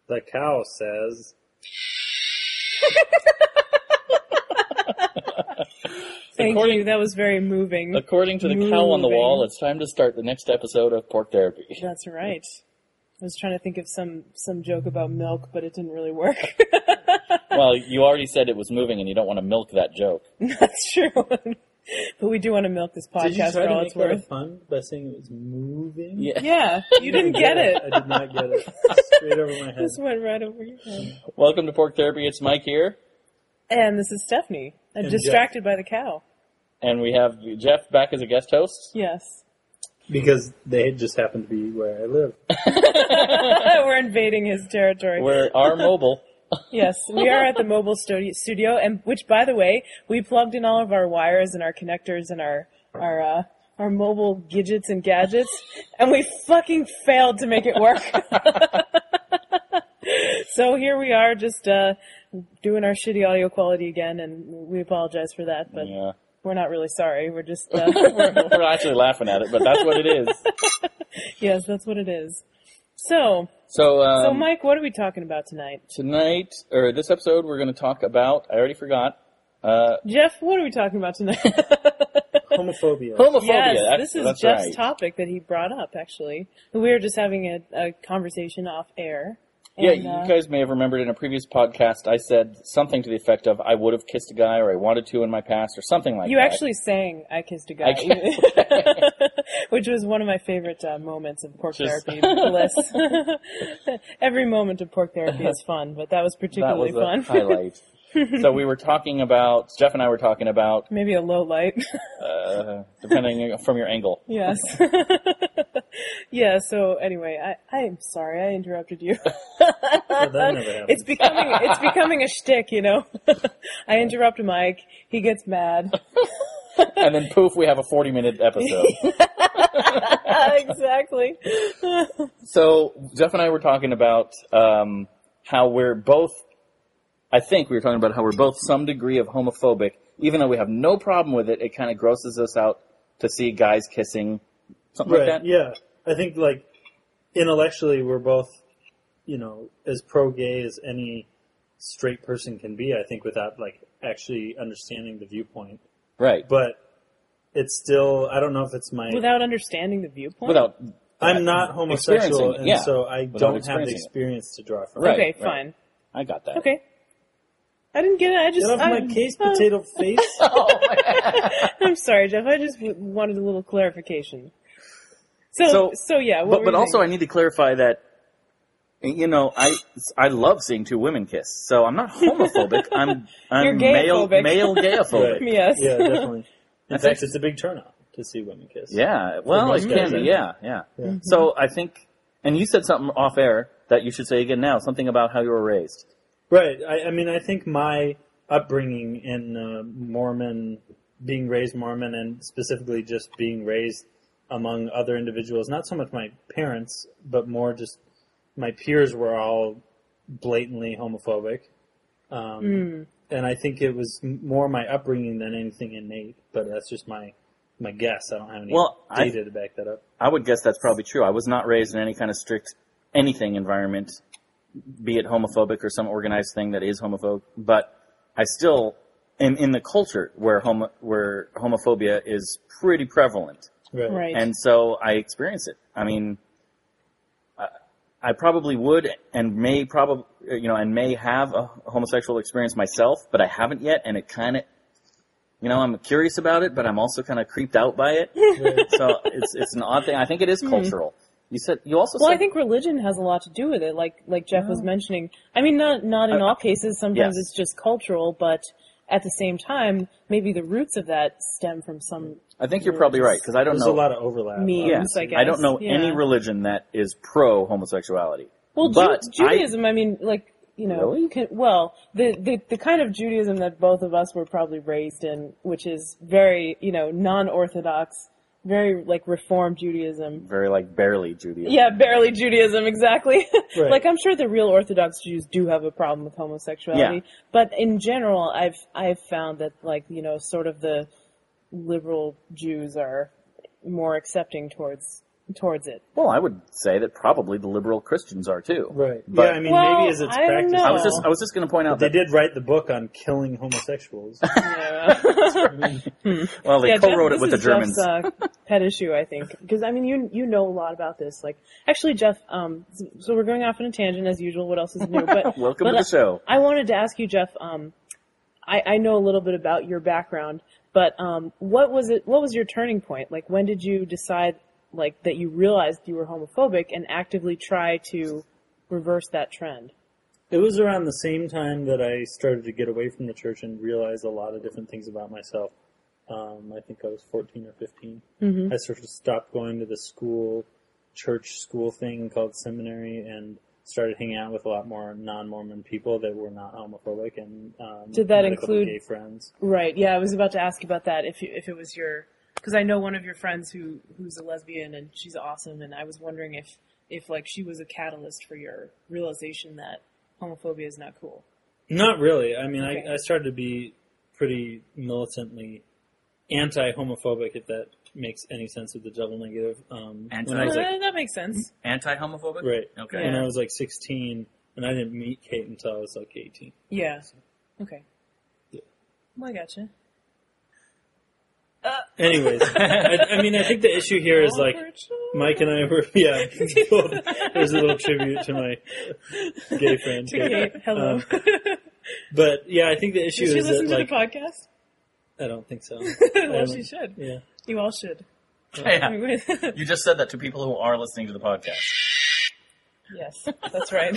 The cow says... Thank you. That was very moving. According to the cow on the wall, it's time to start the next episode of Pork Therapy. That's right. I was trying to think of some joke about milk, but it didn't really work. Well, you already said it was moving, and you don't want to milk that joke. That's true. But we do want to milk this podcast for all it's worth. Did you try to make that a pun by saying it was moving? Yeah, you didn't get it. I did not get it. Straight over my head. This went right over your head. Welcome to Pork Therapy. It's Mike here. And this is Stephanie. I'm distracted by the cow. And we have Jeff back as a guest host. Yes. Because they just happen to be where I live. We're invading his territory. We are mobile. Yes, we are at the mobile studio, and which, by the way, we plugged in all of our wires and our connectors and our mobile gadgets and gadgets, and we fucking failed to make it work. So here we are, just doing our shitty audio quality again, and we apologize for that, but we're not really sorry. We're just we're actually laughing at it, but that's what it is. Yes, that's what it is. So Mike, what are we talking about tonight? Tonight, or this episode, we're going to talk about, I already forgot. Jeff, what are we talking about tonight? Homophobia. Yes, this is Jeff's topic that he brought up, actually. We were just having a conversation off air. And, you guys may have remembered in a previous podcast, I said something to the effect of, I would have kissed a guy, or I wanted to in my past, or something like that. You actually sang, I kissed a guy. Which was one of my favorite moments of Pork Therapy bliss. Every moment of Pork Therapy is fun, but that was particularly fun. That was a highlight. So we were talking about, Jeff and I were talking about... Maybe a low light. Depending from your angle. Yes. Yeah, so anyway, I'm sorry, I interrupted you. Well, that never happens. It's becoming a shtick, you know? I interrupt Mike, he gets mad. And then poof, we have a 40-minute episode. Exactly. So, Jeff and I were talking about how we're both, I think we were talking about how we're both some degree of homophobic. Even though we have no problem with it, it kind of grosses us out to see guys kissing, something like that. Yeah. I think, like, intellectually we're both, you know, as pro-gay as any straight person can be, I think, without, like, actually understanding the viewpoint. Right. But it's still, I don't know if it's my... Without understanding the viewpoint? Without... I'm not homosexual, and so I don't have the experience to draw from. Right, okay, fine. I got that. Okay. I didn't get it, I just... Get off my case, potato face. I'm sorry, Jeff, I just wanted a little clarification. So yeah. But also I need to clarify that, you know, I love seeing two women kiss. So I'm not homophobic. I'm male gayophobic. Yes. Yeah, definitely. In fact, it's a big turnout to see women kiss. Yeah. Well, it can be. Yeah. Mm-hmm. So I think, and you said something off air that you should say again now, something about how you were raised. Right. I mean, I think my upbringing in Mormon, being raised Mormon, and specifically just being raised among other individuals, not so much my parents, but more just my peers were all blatantly homophobic. And I think it was more my upbringing than anything innate, but that's just my guess. I don't have any data to back that up. I would guess that's probably true. I was not raised in any kind of strict anything environment, be it homophobic or some organized thing that is homophobic, but I still am in the culture where homophobia is pretty prevalent. Right. And so I experience it. I mean, I probably would and may have a homosexual experience myself, but I haven't yet, and it kind of, I'm curious about it, but I'm also kind of creeped out by it. So it's an odd thing. I think it is cultural. I think religion has a lot to do with it, like Jeff was mentioning. I mean, not in all cases. Sometimes it's just cultural, but at the same time, maybe the roots of that stem from some... I think you're probably right, because I don't know... There's a lot of overlap. Memes, I guess. I don't know any religion that is pro-homosexuality. Well, Judaism, Really? the kind of Judaism that both of us were probably raised in, which is very, non-Orthodox, very, Reformed Judaism. Very, barely Judaism. Yeah, barely Judaism, exactly. Right. I'm sure the real Orthodox Jews do have a problem with homosexuality. Yeah. But in general, I've found that, sort of the liberal Jews are more accepting towards towards it. Well, I would say that probably the liberal Christians are too. Right. But- yeah, I mean, Well, maybe as it's I don't practiced. know. I was just going to point out They that did write the book on killing homosexuals. Yeah. well, they Yeah, co-wrote Jeff, it with the this is Germans. Jeff's, pet issue, I think, because I mean, you know a lot about this. Like, actually, Jeff. So we're going off on a tangent as usual. What else is new? But Welcome to the show. I wanted to ask you, Jeff. I know a little bit about your background, but what was your turning point? Like, when did you decide, like, that you realized you were homophobic and actively try to reverse that trend? It was around the same time that I started to get away from the church and realize a lot of different things about myself. I think I was 14 or 15. Mm-hmm. I sort of stopped going to the church school thing called seminary, and started hanging out with a lot more non-Mormon people that were not homophobic, and Did that had a couple include gay friends? Right. Yeah, I was about to ask about that. If it was your, because I know one of your friends who's a lesbian and she's awesome, and I was wondering if like she was a catalyst for your realization that homophobia is not cool. Not really. I mean, Okay. I started to be pretty militantly anti-homophobic, if that makes any sense with the double negative. When I was like, That makes sense. Anti-homophobic? right. Okay. Yeah. When I was like 16, and I didn't meet Kate until I was like 18. Yeah. Okay. Yeah. Well, I gotcha. Anyways, I mean, I think the issue here is like Mike and I were, yeah. There's a little tribute to my gay friend. To Kate. Hello. But yeah, I think the issue Did she is listen that to like the podcast? I don't think so. Well, she should. Yeah. You all should. Yeah. You just said that to people who are listening to the podcast. Yes, that's right.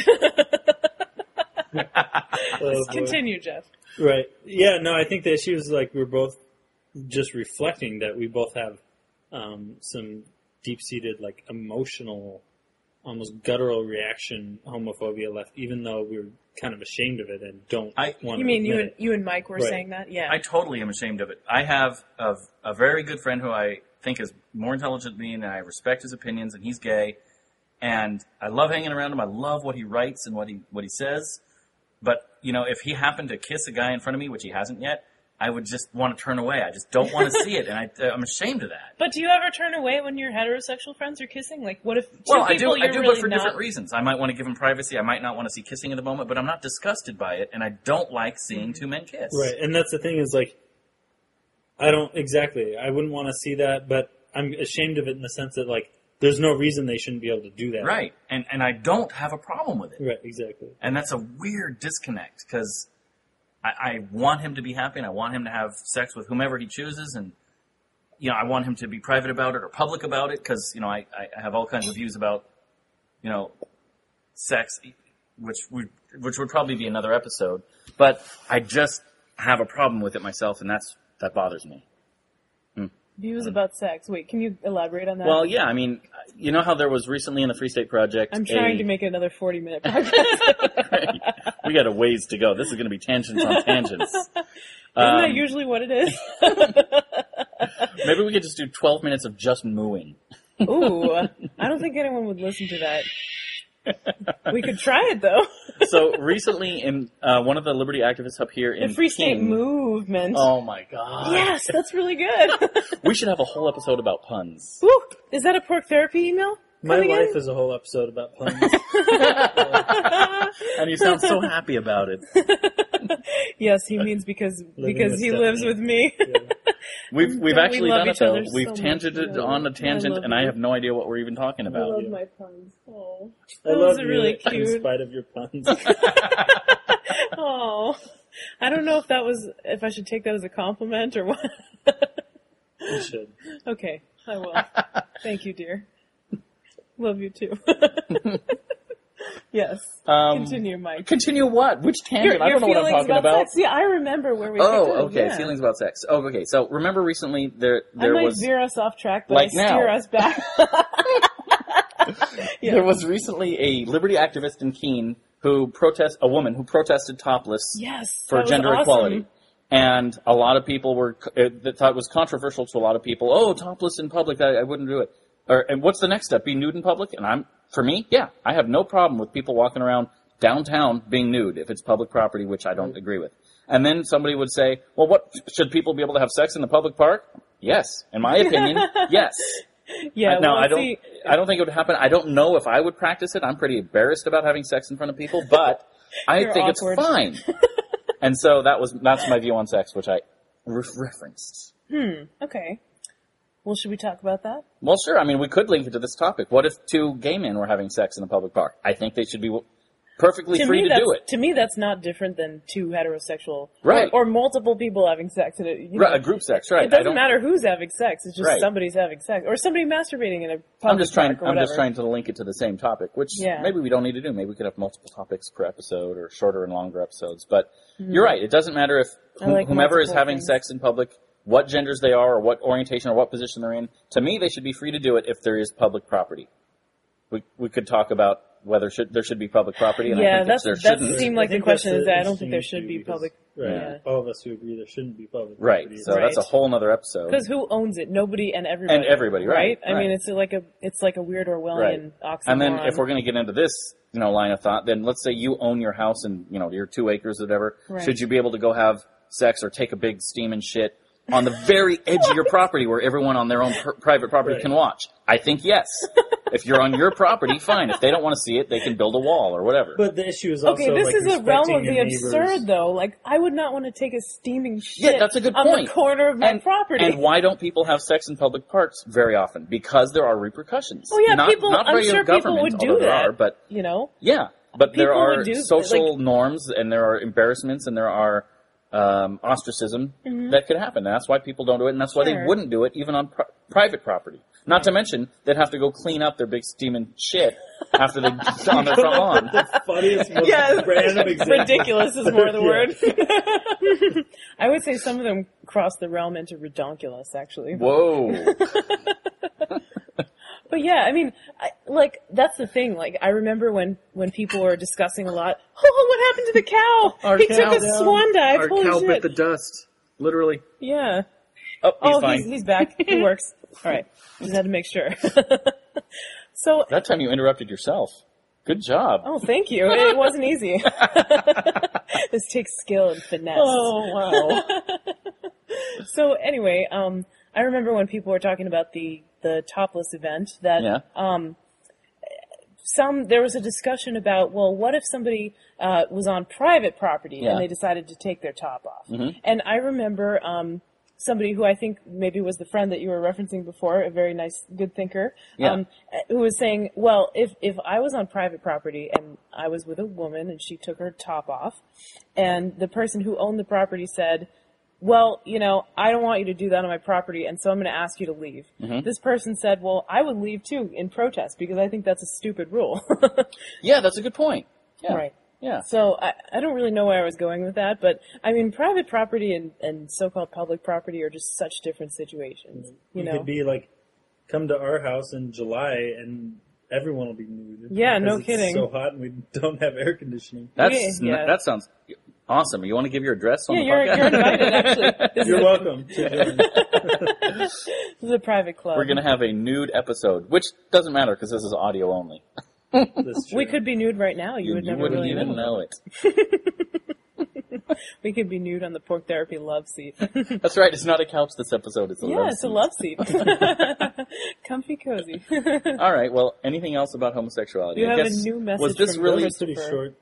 Oh, boy. Continue, Jeff. Right. Yeah, no, I think the issue is like we're both just reflecting that we both have some deep-seated, like, emotional, almost guttural reaction homophobia left, even though we're kind of ashamed of it and don't want to You mean admit it. you and Mike were Right. saying that? Yeah. I totally am ashamed of it. I have a very good friend who I think is more intelligent than me, and I respect his opinions, and he's gay, and I love hanging around him. I love what he writes and what he says. But, you know, if he happened to kiss a guy in front of me, which he hasn't yet, I would just want to turn away. I just don't want to see it, and I'm ashamed of that. But do you ever turn away when your heterosexual friends are kissing? Like, what if two Well, I people do, you're but really for not... different reasons. I might want to give him privacy. I might not want to see kissing at the moment, but I'm not disgusted by it, and I don't like seeing two men kiss. Right, and that's the thing is, like, I wouldn't want to see that, but I'm ashamed of it in the sense that, like, there's no reason they shouldn't be able to do that. Right, and I don't have a problem with it. Right, exactly. And that's a weird disconnect, because I want him to be happy, and I want him to have sex with whomever he chooses, and, you know, I want him to be private about it or public about it, because, you know, I have all kinds of views about, you know, sex, which would probably be another episode, but I just have a problem with it myself, and that bothers me. Views about sex. Wait, can you elaborate on that? Well, yeah, I mean, you know how there was recently in the Free State Project I'm trying to make it another 40-minute podcast. We got a ways to go. This is going to be tangents on tangents. Isn't that usually what it is? Maybe we could just do 12 minutes of just mooing. Ooh, I don't think anyone would listen to that. We could try it, though. So recently, in one of the liberty activists up here in The Free State King- Movement. Oh my god! Yes, that's really good. We should have a whole episode about puns. Woo! Is that a pork therapy email? My coming life in? is a whole episode about puns. And you sound so happy about it. Yes, he means because Living with he lives Stephanie. with me. We've Don't we actually love done it each though. other We've so much, tangented though. on a I tangent, love and I you. have no idea what we're even talking I about. love my puns. Oh, I those love are you really in cute. spite of your puns. Oh, I don't know if I should take that as a compliment or what. You should. Okay, I will. Thank you, dear. Love you too. Yes. Continue, Mike. Continue what? Which tangent? I don't know what I'm feelings talking about. Sex. Yeah, I remember where we. Oh, picked up, okay. yeah. Feelings about sex. Oh, okay. So remember recently there I might was veer us off track, but like I steer now. us back. Yeah. There was recently a liberty activist in Keene a woman who protested topless Yes, for that was gender awesome. equality. And a lot of people thought it was controversial to a lot of people. Oh, topless in public, I wouldn't do it. And what's the next step? Be nude in public? And for me, yeah, I have no problem with people walking around downtown being nude if it's public property, which I don't agree with. And then somebody would say, well, should people be able to have sex in the public park? Yes. In my opinion, yes. Yeah, No, well, I don't. see, I don't think it would happen. I don't know if I would practice it. I'm pretty embarrassed about having sex in front of people, but I You're think awkward. it's fine. And so that's my view on sex, which I referenced. okay. Well, should we talk about that? Well, sure. I mean, we could link it to this topic. What if two gay men were having sex in a public park? I think they should be perfectly free to do it. To me, that's not different than two heterosexual, Right. or multiple people having sex in it. Right, a group sex, right? It doesn't matter who's having sex; it's just Right. somebody's having sex, or somebody masturbating in a public I'm just trying. park or I'm just whatever. trying to link it to the same topic, which Yeah. maybe we don't need to do. Maybe we could have multiple topics per episode, or shorter and longer episodes. But you're right. It doesn't matter if I like whomever is multiple having things. sex in public, what genders they are, or what orientation or what position they're in. To me, they should be free to do it if there is public property. We could talk about whether there should be public property, and I Yeah, think that there shouldn't. seemed like I the think question that's is the that I don't think there interesting should be issue because- public. Right. Yeah. All of us who agree there shouldn't be public Right. property. So that's a Right. whole other episode. Because who owns it? Nobody and everybody. And everybody, right, I mean, it's like a weird Orwellian oxymoron. And then if we're going to get into this, line of thought, then let's say you own your house and, your 2 acres or whatever. Right. Should you be able to go have sex or take a big steaming shit on the very edge of your property where everyone on their own private property Right. can watch? I think yes. If you're on your property, fine. If they don't want to see it, they can build a wall or whatever. But the issue is also okay, this like, is a realm respecting of the your neighbors. absurd, though. Like, I would not want to take a steaming shit Yeah, that's a good on point. the corner of my property. And why don't people have sex in public parks very often? Because there are repercussions. Oh, yeah, not, people- Not I'm by sure your people government, would do although there that. are, but You know? yeah, but there People are would do- social like- norms and there are embarrassments and there are ostracism that could happen. And that's why people don't do it, and that's why they Sure. wouldn't do it even on private property. Not to mention, they'd have to go clean up their big steaming shit after they on their front lawn. The funniest, most Yes. random example. Ridiculous is more the Yeah. word. I would say some of them cross the realm into redonkulous, actually. Whoa. But yeah, I mean, that's the thing. Like, I remember when people were discussing a lot, oh, what happened to the cow? He took a swan dive. Our Holy cow shit. bit the dust. Literally. Yeah. Oh, he's Oh, fine. he's back. He works. All right. Just had to make sure. So, That time you interrupted yourself. Good job. oh, thank you. It wasn't easy. This takes skill and finesse. Oh, wow. So anyway, I remember when people were talking about the topless event that Yeah. there was a discussion about, well, what if somebody was on private property Yeah. and they decided to take their top off? Mhm. And I remember somebody who I think maybe was the friend that you were referencing before, a very nice, good thinker, Yeah. who was saying, well, if I was on private property and I was with a woman and she took her top off, and the person who owned the property said, well, I don't want you to do that on my property, and so I'm going to ask you to leave. Mhm. This person said, well, I would leave too in protest because I think that's a stupid rule. Yeah, that's a good point. Yeah. Right. Yeah. So I don't really know where I was going with that, but I mean, private property and so-called public property are just such different situations. You know? could be like, come to our house in July and everyone will be nude. Yeah, because no it's kidding. so hot and we don't have air conditioning. Yeah. That sounds awesome. You want to give your address on Yeah, the you're podcast? invited, actually. This You're is, welcome to join. this is a private club. We're going to have a nude episode, which doesn't matter because this is audio only. That's true. We could be nude right now. You would never wouldn't really even know. know it. We could be nude on the Pork Therapy love seat. That's right. It's not a couch this episode. It's a Yeah, love it's a seat. love seat. Comfy cozy. All right. Well, anything else about homosexuality? You I have a guess, new message was this from really That's pretty Christopher. short.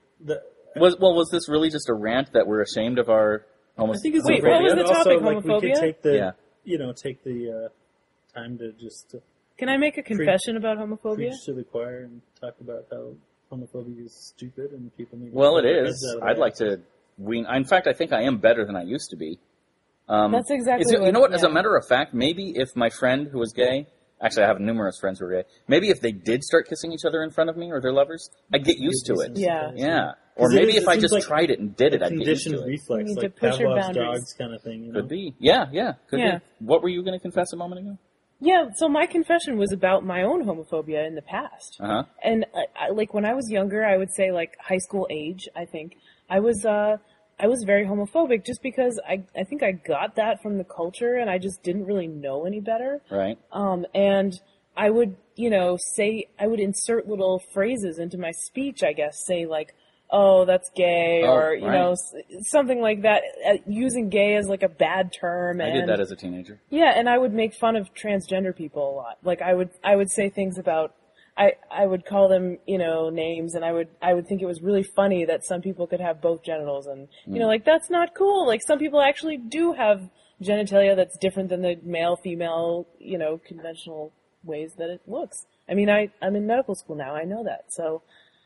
was this really just a rant that we're ashamed of our I think it's homosexuality? Wait, what was appropriate. the topic, Also, like, we homophobia? could take the, Yeah. take the time to just Can I make a confession about homophobia? preach to the choir and talk about how homophobia is stupid and people need to Well, it pull their is. heads out of I'd that. like to wean. In fact, I think I am better than I used to be. That's exactly You know what? As a yeah. matter of fact, maybe if my friend who was gay, actually I have numerous friends who are gay, maybe if they did start kissing each other in front of me or their lovers, I'd get used to it. Yeah. Yeah. Or 'Cause it maybe is- if it I seems just like tried it and did it, I'd get used conditioned to it. reflex, You need like to push your Pavlov's boundaries. dogs kind of thing. Could be. Yeah. Could Yeah. be. What were you going to confess a moment ago? Yeah, so my confession was about my own homophobia in the past. Uh huh. And like when I was younger, I would say like high school age, I think I was very homophobic just because I think I got that from the culture and I just didn't really know any better. Right. And I would, I would insert little phrases into my speech, I guess, say like, oh, that's gay, Oh, or, you right. know, something like that, using gay as like a bad term. I And did that as a teenager. yeah, and I would make fun of transgender people a lot. Like I would say things about, I would call them, you know, names, and I would think it was really funny that some people could have both genitals, and you know, like that's not cool. Like some people actually do have genitalia that's different than the male female, you know, conventional ways that it looks. I mean, I'm in medical school now. I know that, so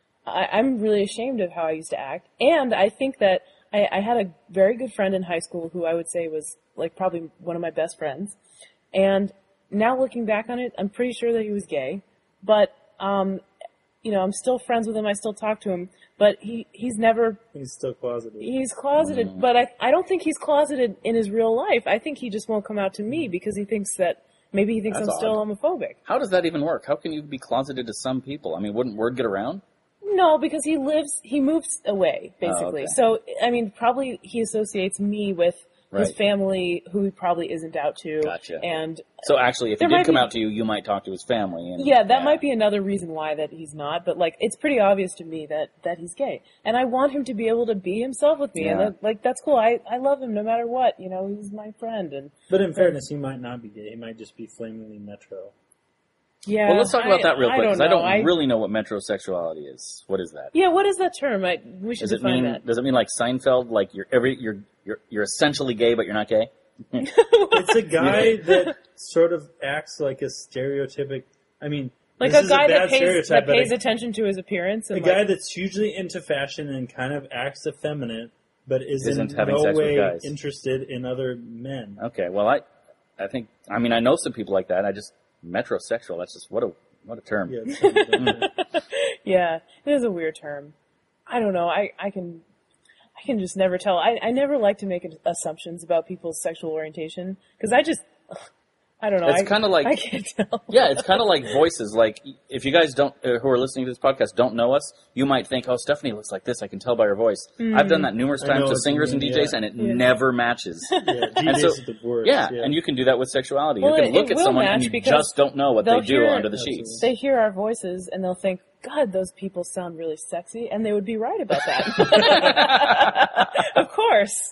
I'm really ashamed of how I used to act, and I think that I had a very good friend in high school who I would say was like probably one of my best friends, and now looking back on it, I'm pretty sure that he was gay. But, you know, I'm still friends with him. I still talk to him. But he's never... He's still closeted. He's closeted. But I don't think he's closeted in his real life. I think he just won't come out to me because he thinks that... Maybe he thinks That's I'm still odd. homophobic. How does that even work? How can you be closeted to some people? I mean, wouldn't word get around? No, because he moves away, basically. okay. So, I mean, probably he associates me with his Right. family, who he probably isn't out to. Gotcha. And So actually, if he There did might come be- out to you, you might talk to his family. And, yeah, that might be another reason why that he's not, but like, it's pretty obvious to me that he's gay. And I want him to be able to be himself with me, Yeah. and that, like, that's cool. I love him no matter what, you know, he's my friend, and But in fairness, he might not be gay. He might just be flamingly metro. yeah. Well, let's talk about that real quick, because I don't know. really know what metrosexuality is. What is that? Yeah, what is that term? We should Does it define mean? that. Does it mean like Seinfeld? Like you're essentially gay, but you're not gay? It's a guy that sort of acts like a stereotypic. I mean, Like this a is guy bad that pays stereotype, but attention to his appearance. a And guy like, that's hugely into fashion and kind of acts effeminate, but is in Isn't having no sex with way guys. interested in other men. Okay. Well, I think. I mean, I know some people like that. I just metrosexual. That's just what a term. Yeah, it's yeah, it is a weird term. I don't know. I can just never tell. I never like to make assumptions about people's sexual orientation because I don't know. It's kind of like I can't tell. yeah, it's kind of like voices. Like if you guys don't who are listening to this podcast don't know us, you might think, "Oh, Stephanie looks like this. I can tell by her voice." I've done that numerous I know times to what you singers and mean, DJs, yeah. and it Yeah. never matches. yeah, And DJs so- is the worst. Yeah, and you can do that with sexuality. Well, you can it look at will someone match and you because just don't know what they they'll do hear- under the Absolutely. sheets. They hear our voices and they'll think, "God, those people sound really sexy," and they would be right about that. Of course.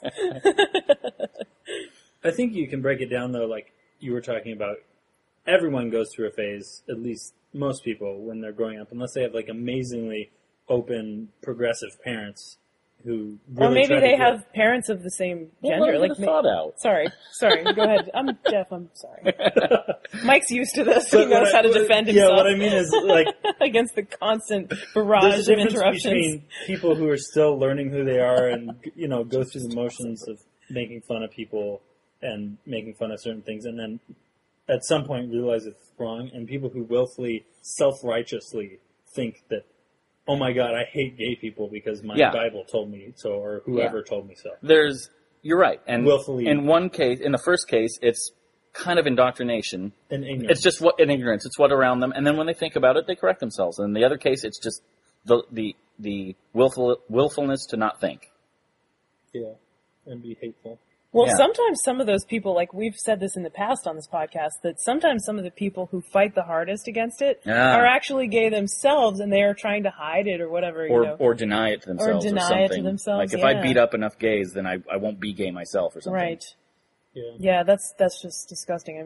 I think you can break it down though, like you were talking about. Everyone goes through a phase, at least most people, when they're growing up, unless they have like amazingly open, progressive parents who really Or maybe try to they get- have parents of the same Well, gender. let me Like get a thought out. Sorry. Go ahead. I'm deaf. I'm sorry. Mike's used to this. He But knows what how I- to what- defend Yeah, himself what I mean is like against the constant there's barrage a of difference interruptions. between people who are still learning who they are and go through the motions of making fun of people and making fun of certain things, and then at some point realize it's wrong, and people who willfully, self-righteously think that, oh my God, I hate gay people because my Yeah. Bible told me so, or whoever told me so. You're right. And Willfully. in one case, in the first case, it's kind of indoctrination. And ignorance. It's just an ignorance. It's what around them. And then when they think about it, they correct themselves. And in the other case, it's just the willfulness to not think. Yeah, and be hateful. Well, Yeah. sometimes some of those people, like we've said this in the past on this podcast, that sometimes some of the people who fight the hardest against it Yeah. are actually gay themselves, and they are trying to hide it or whatever. Or deny it to themselves. deny something. it to themselves, Like if I yeah. beat up enough gays, then I won't be gay myself or something. Right. Yeah. Yeah, that's just disgusting.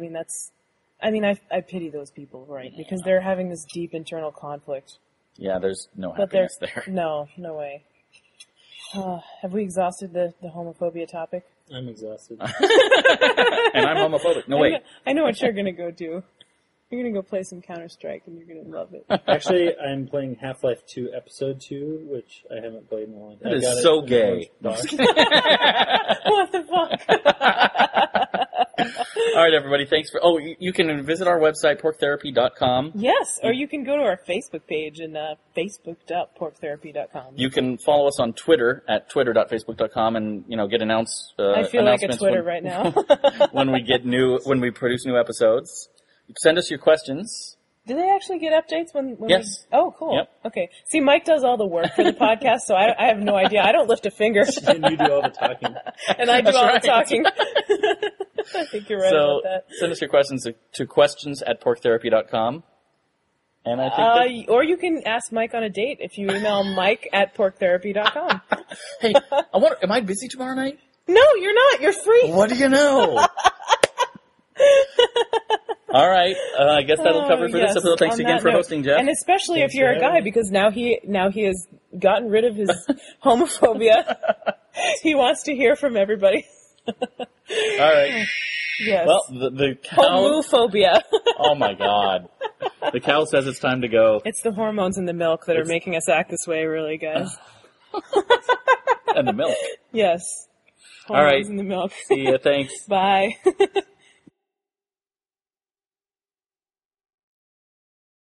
I pity those people, right? Because they're having this deep internal conflict. Yeah, there's no But they're happiness there. no way. Have we exhausted the homophobia topic? I'm exhausted. And I'm homophobic. No, wait. I know what you're gonna go do. You're gonna go play some Counter-Strike and you're gonna love it. Actually, I'm playing Half-Life 2 Episode 2, which I haven't played in a long time. That I is got it so in a gay. box. What the fuck? All right, everybody. Thanks for. Oh, you can visit our website, porktherapy.com. Yes, or you can go to our Facebook page and facebook.porktherapy.com. You can follow us on Twitter at twitter.facebook.com and, get I feel like a announcements Twitter right now. when we produce new episodes. Send us your questions. Do they actually get updates when Yes. Oh, cool. Yep. Okay. See, Mike does all the work for the podcast, so I have no idea. I don't lift a finger. And you do all the talking. And I do That's all right. the talking. I think you're right So about that. send us your questions to questions@porktherapy.com. And I think or you can ask Mike on a date if you email mike@porktherapy.com. hey, I wonder, am I busy tomorrow night? No, you're not. You're free. What do you know? All right, I guess that'll cover it for this episode. Thanks again for hosting, Jeff. And especially Thanks if you're for a guy, having me. because now he has gotten rid of his homophobia. He wants to hear from everybody. All right. Yes. Well, the cow... Homophobia. Oh, my God. The cow says it's time to go. It's the hormones in the milk that are making us act this way, really, guys. And the milk. Yes. All right. Hormones in the milk. See ya. Thanks. Bye.